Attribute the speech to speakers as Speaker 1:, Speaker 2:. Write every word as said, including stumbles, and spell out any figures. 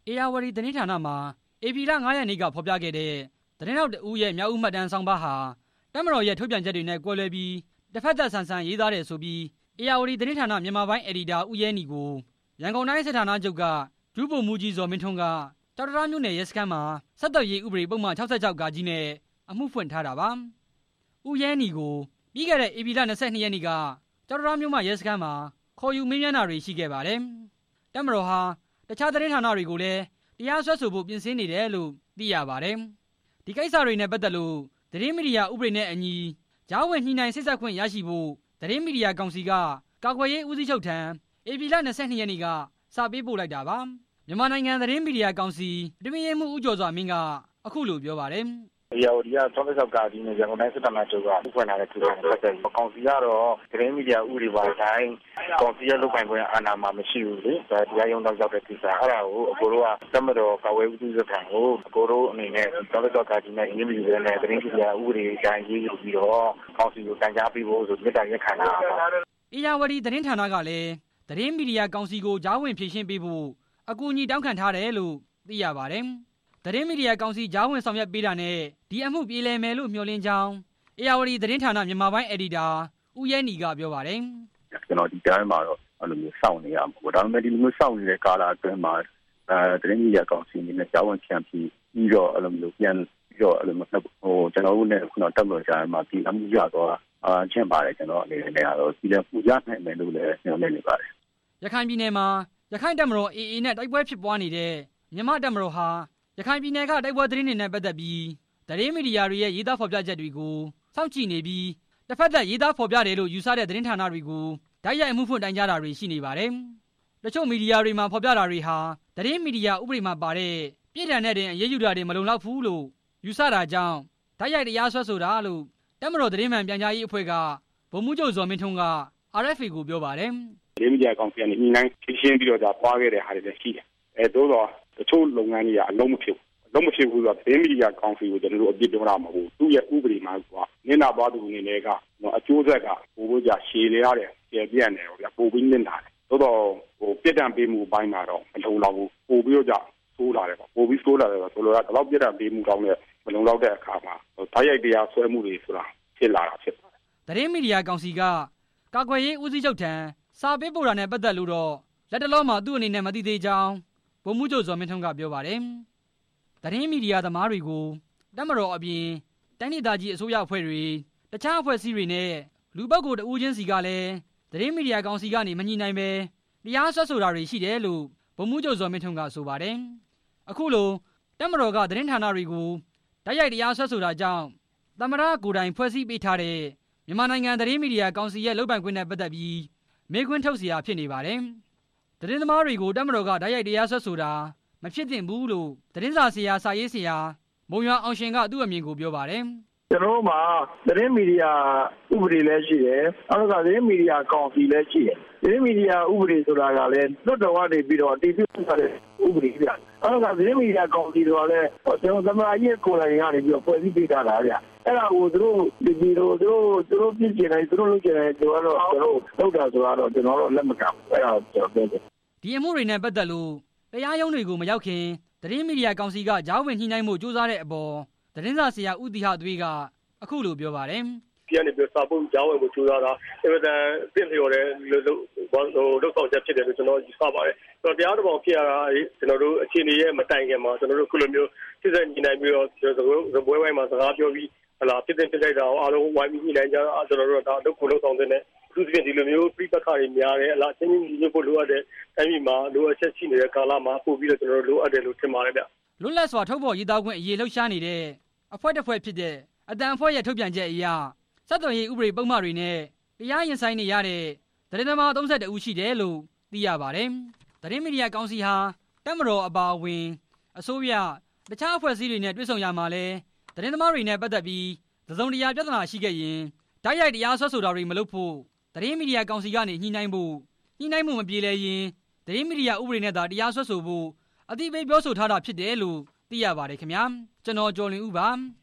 Speaker 1: ဧရာဝတီသတင်းဌာနမှာဧပြီလငါးရက်နေ့ကဖော်ပြခဲ့တဲ့သတင်းထောက်တဦးရဲ့မြောက်ဦးမှတ်တမ်းဆောင်းပါးဟာတပ်မတော်ရဲ့ထုတ်ပြန်ချက်တွေနဲ့ကွဲလွဲပြီးတစ်ဖက်သက်ဆန်ဆန်ရေးသားတယ်ဆိုပြီးဧရာဝတီသတင်းဌာနမြန်မာပိုင်းအယ်ဒီတာဦးရဲနီကိုရန်ကုန်တိုင်းစစ်ဌာနချုပ်ကဒုဗိုလ်မှူးကြီးဇော်မင်းထွန်းကကျောက်တံတားမြို့နယ်ရဲစခန်းမှာဆက်သွယ်ရေးဥပဒေပုံမှန်၆၆ဂါကြီးနဲ့အမှုဖွင့်ထားတာပါဦးရဲနီကိုပြီးခဲ့တဲ့ဧပြီလ၂၂ရက်နေ့ကကျောက်တံတားမြို့မှာရဲစခန်းမှာခေါ်ယူမင်းမြန်းတာတွေရှိခဲ့ပါတယ်တပ်မတော်ဟာတခြားသတင်းဌာနတွေကိုလည်းတရားစွဲဆိုဖို့ပြင်ဆင်နေတယ်လို့သိရပါတယ်ဒီကိစ္စတွေနဲ့ပတ်သက်လို့သတင်းမီဒီယာဥပဒေနဲ့အညီကြားဝင်ညှိနှိုင်းဆက်ဆက်ခွင့်ရရှိဖို့သတင်းမီဒီယာကောင်စီကကာကွယ်ရေးဦးစီးချုပ်ထံဧပြီလ၂၂ရက်နေ့ကစာပေးပို့လိုက်တာပါမြန်မာနိုင်ငံသတင်းမီဒီယာကောင်စီအတွင်းရေးမှူးဦးကျော်စွာမင်းကအခုလိုပြောပါတယ်
Speaker 2: ဧရာဝတီက၆၆ဂါကြီးနဲ့ရန်ကုန်တိုင်းစစ်ဌာနချုပ်ကဖွင့်လာတဲ့ကိစ္စနဲ့ပတ်သက်ပြီးကောင်စီကတော့သတင်းမီဒီယာဥပဒေပါတိုင်းကောင်စီရဲ့လုပ်ပိုင်ခွင့်အာဏာမှာမရှိဘူးလေဒါတရားရုံးတော့ရောက်တဲ့ကိစ္စအဲ့ဒါကိုအကိုတို့ကသမတော်ကာကွယ်ဦးစီးချုပ်ထံကိုအကိုတို့အနေနဲ့၆၆ဂါကြီးနဲ့အရေးမကြီးတဲ့သတင်းမီဒီယာဥပဒေတိုင်းရေးယူပြီးတော့ကောင်စီကိုတိုင်ကြားပေးဖို့ဆိုမြစ်တာရက်ခံတာပါ
Speaker 1: ဧရာဝတီသတင်းဌာနကလည်းသတင်းမီဒီယာကောင်စီကိုကြားဝင်ဖြေရှင်းပေးဖို့အကူအညီတောင်းခံထားတယ်လို့သိရပါတယ်သတင်းမီဒီယာကောင်စီကြားဝင်ဆောင်ရွက်ပေးတာနဲ့ဒီအမှုပြေလည်မယ်လို့မျှော်လင့်ကြောင်းဧရာဝတီသတင်းဌာနမြန်မာပိုင်းအယ်ဒီတာဦးရဲနီကပြောပါတယ်
Speaker 3: ကျွန်တော်ဒီကြားမှာတော့အဲ့လိုမျိုးစောင့်နေရမှာပေါ့ဒါပေမဲ့ဒီလိုမျိုးစောင့်နေတဲ့ကာလအတွင်းမှာအဲသတင်းမီဒီယာကောင်စီအနေနဲ့ကြားဝင်ဖြန့်ပြီးပြီးတော့အဲ့လိုမျိုးပြန်ပြီးတော့အဲ့လိုမျိုးဟိုကျွန်တော်တို့နဲ့ခုနတက်လို့ကြားမှာဒီအမှုရတော့အာချင်းပါတယ်ကျွန်တော်အနေနဲ့ကတော့ဒီလည်းပူရနိုင်မယ်လို့လည်းညွှန်နေနေပါတယ်
Speaker 1: ရခိုင်ပြည်နယ်မှာရခိုင်တပ်မတော် အေအေ နဲ့တိုက်ပွဲဖြစ်ပွားနေတဲ့မြန်မာတပ်မတော်ဟာရခိုင်ပြည်နယ်ကတိုက်ပွဲသတင်းတွေနဲ့ပတ်သက်ပြီးသတင်းမီဒီယာတွေရဲ့ရေးသားဖော်ပြချက်တွေကိုစောင့်ကြည့်နေပြီးတစ်ဖက်သက်ရေးသားဖော်ပြတယ်လို့ယူဆတဲ့သတင်းဌာနတွေကိုဓာတ်ရိုက်အမှုဖွင့်တိုင်ကြားတာတွေရှိနေပါတယ်။တချို့မီဒီယာတွေမှာဖော်ပြတာတွေဟာသတင်းမီဒီယာဥပဒေမှာပါတဲ့ပြည်ထန်တဲ့တင်အရေးယူတာတွေမလုံလောက်ဘူးလို့ယူဆတာကြောင့်ဓာတ်ရိုက်တရားစွဲဆိုတာလို့တပ်မတော်သတင်းမှန်ပြန်ကြားရေးအဖွဲ့ကဗိုလ်မှူးချုပ်ဇော်မင်းထွန်းက အာရ်အက်ဖ်အေ ကိုပြောပါတယ်
Speaker 2: ။သတင်းမီဒီယာကောင်စီကနေညှိနှိုင်းဖြေရှင်းပြီးတော့ဒါပွားခဲ့တဲ့ဟာတွေလည်းရှိတယ်။အဲသို့တော့တချို့လုပ်ငန်းတွေကအလုံးမဖြစ်ဘူး။လုံးမဖြစ်ဘူးဆိုတော့သတင်းမီဒီယာကောင်စီကိုကျွန်တော်တို့အပြစ်ပြောတာမဟုတ်ဘူးသူ့ရဲ့ဥပဒေမှာကနင်းနာသွားသူအနေနဲ့ကတော့အကျိုးဆက်ကပို့ဖို့ကြရှည်လေရတယ်ကျေပြန့်တယ်ဗျာပို့ပြီးနင်းတာတယ်သို့တော့ဟိုပြစ်ဒဏ်ပေးမှုအပိုင်းမှာတော့မလုံလောက်ဘူးပို့ပြီးတော့ကြဆိုးလာတယ်ပေါ့ပို့ပြီးဆိုးလာတယ်ဆိုတော့ဒီလောက်ပြစ်ဒဏ်ပေးမှုကောင်းတဲ့မလုံလောက်တဲ့အခါမှာဓာတ်ရိုက်တရားဆွဲမှုတွေဆိုတာဖြစ်လာတာဖြစ်ပါတယ်
Speaker 1: သတင်းမီဒီယာကောင်စီကကာကွယ်ရေးဦးစီးချုပ်ထံစာပေးပို့တာနဲ့ပတ်သက်လို့တော့လက်တလောမှာသူ့အနေနဲ့မသိသေးကြောင်းဗိုလ်မှူးချုပ်ဇော်မင်းထွန်းကပြောပါတယ်သတင်းမီဒီယာသမားတွေကိုတပ်မတော်အပြင်တိုင်းဒေသကြီးအစိုးရအဖွဲ့တွေတခြားအဖွဲ့အစည်းတွေနဲ့လူပုဂ္ဂိုလ်တဦးချင်းစီကလည်းသတင်းမီဒီယာကောင်စီကနေမညှိနှိုင်းပဲတရားစွဲဆိုတာတွေရှိတယ်လို့ဗိုလ်မှူးချုပ်ဇော်မင်းထွန်းကဆိုပါတယ်အခုလိုတပ်မတော်ကသတင်းဌာနတွေကိုတိုက်ရိုက်တရားစွဲဆိုတာကြောင့်သမ္မတကိုယ်တိုင်ဖွဲ့စည်းပေးထားတဲ့မြန်မာနိုင်ငံသတင်းမီဒီယာကောင်စီရဲ့လုပ်ပိုင်ခွင့်နဲ့ပတ်သက်ပြီးမေးခွန်းထုတ်เสียဖြစ်နေပါတယ်သတင်းသမားတွေကိုတပ်မတော်ကတိုက်ရိုက်တရားစွဲဆိုတာမဖြစ်သင့်ဘူးလို့သတင်းစာဆရာစာရေးဆရာမုံရွာအောင်ရှင်ကသူ့အမြင်ကိုပြောပါတယ်
Speaker 4: ကျွန်တော်တို့မှာသတင်းမီဒီယာဥပဒေလည်းရှိတယ်။အဲ့ဒါကသတင်းမီဒီယာကောင်စီလည်းရှိတယ်။သတင်းမီဒီယာဥပဒေဆိုတာကလည်းလွတ်တော်ကနေပြီးတော့တည်ပြုထားတဲ့ဥပဒေပြ။အဲ့ဒါကသတင်းမီဒီယာကောင်စီဆိုတာလည်းကျွန်တော်သမ္မတကြီးကိုယ်တိုင်ကနေပြီးတော့ဖွဲ့စည်းပေးထားတာဗျ။အဲ့ဒါကိုသူတို့ဒီဒီတို့သူတို့သူတို့ပြည့်ကျင်တယ်သူတို့လုပ်ကျင်တယ်ကျွန်တော်တို့ကျွန်တော်လုပ်တာဆိုတော့ကျွန်တော်တို့လက်မကဘူး။အဲ့ဒါကျွန်တော်ပြောတယ်
Speaker 1: ။ဒီအမှုတွေနဲ့ပတ်သက်လို့တရားရုံးတွေကိုမရောက်ခင်သတင်းမီဒီယာကောင်စီကကြားဝင်ညှိနှိုင်းမှုစူးစမ်းတဲ့အပေါ်သတင်းစာဆရာဦးတီဟသွေးကအခုလိုပြောပါတယ်
Speaker 5: ။ပြန်နေပြီးစာပုံကြားဝင်မှုစူးစမ်းတာအင်မတန်ပြည့်လျော်တဲ့လို့ဟိုလောက်ဆောင်ချက်ဖြစ်တယ်လို့ကျွန်တော်ယူဆပါတယ်။ကျွန်တော်တရားတော်ပုံဖြစ်ရတာကျွန်တော်တို့အခြေအနေရဲ့မတိုင်ခင်မှာကျွန်တော်တို့ခုလိုမျိုးစစ်စစ်ညှိနှိုင်းပြီးတော့ကျွန်တော်တို့ဇပွဲဝိုင်းမှာစကားပြောပြီးဟလာဖြစ်တဲ့ဖြစ်လိုက်တာအားလုံးဝိုင်းပြီးညှိနှိုင်းကြတာကျွန်တော်တို့ဒါလုပ်ကိုလုပ်ဆောင်တဲ့သူစပြင်ဒီလိုမျိုးပြပခါတွေများတယ်အလားချင်းချင်းညှိဖို့လိုအပ်တဲ့တိုင်းပြည်မှာလိုအပ်ချက်ရှိနေတဲ့ကာလမှာပို့ပြီးတော့ကျွန်တော်တို့လိုအပ်တယ်လို့ထင်ပါတယ်ဗျ
Speaker 1: ။လွတ်လပ်စွာထုတ်ဖော်ရေးသားခွင့်အရေးလှုပ်ရှားနေတဲ့အဖွဲ့တစ်ဖွဲ့ဖြစ်တဲ့အတန်အဖွဲ့ရဲ့ထုတ်ပြန်ချက်အရဆက်သွယ်ရေးဥပဒေပုံမှန်တွေနဲ့တရားရင်ဆိုင်နေရတဲ့သတင်းသမား၃၁ဦးရှိတယ်လို့သိရပါတယ်။သတင်းမီဒီယာကောင်စီဟာတပ်မတော်အပါအဝင်အစိုးရတခြားအဖွဲ့အစည်းတွေနဲ့တွဲဆုံရမှာလဲသတင်းသမားတွေနဲ့ပတ်သက်ပြီးသစုံတရာပြဿနာရှိခဲ့ရင်ဓာတ်ရိုက်တရားစွဲဆိုတာတွေမလုပ်ဖို့သတင်းမီဒီယာကောင်စီကနေညှိနှိုင်းဖို့ညှိနှိုင်းမှုမပြေလည်ရင်သတင်းမီဒီယာဥပဒေနဲ့သာတရားစွဲဆိုဖို့အသိပေးပြောဆိုထားတာဖြစ်တယ်လို့သိရပါတယ်ခင်ဗျာကျွန်တော်ကျော်လွင်ဦးပါ